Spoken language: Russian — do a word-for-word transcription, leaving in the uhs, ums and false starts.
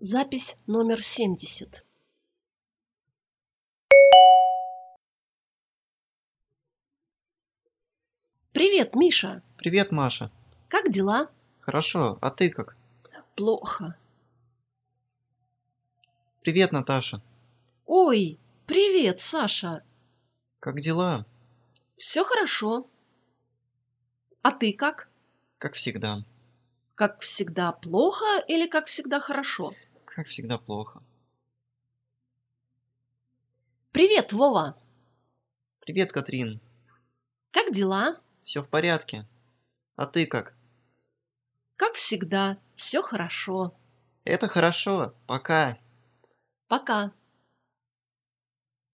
Запись номер семьдесят. Привет, Миша. Привет, Маша. Как дела? Хорошо, а ты как? Плохо. Привет, Наташа. Ой, привет, Саша. Как дела? Все хорошо. А ты как? Как всегда. Как всегда плохо или как всегда хорошо? Как всегда плохо. Привет, Вова. Привет, Катрин. Как дела? Все в порядке? А ты как? Как всегда, все хорошо. Это хорошо. Пока. Пока.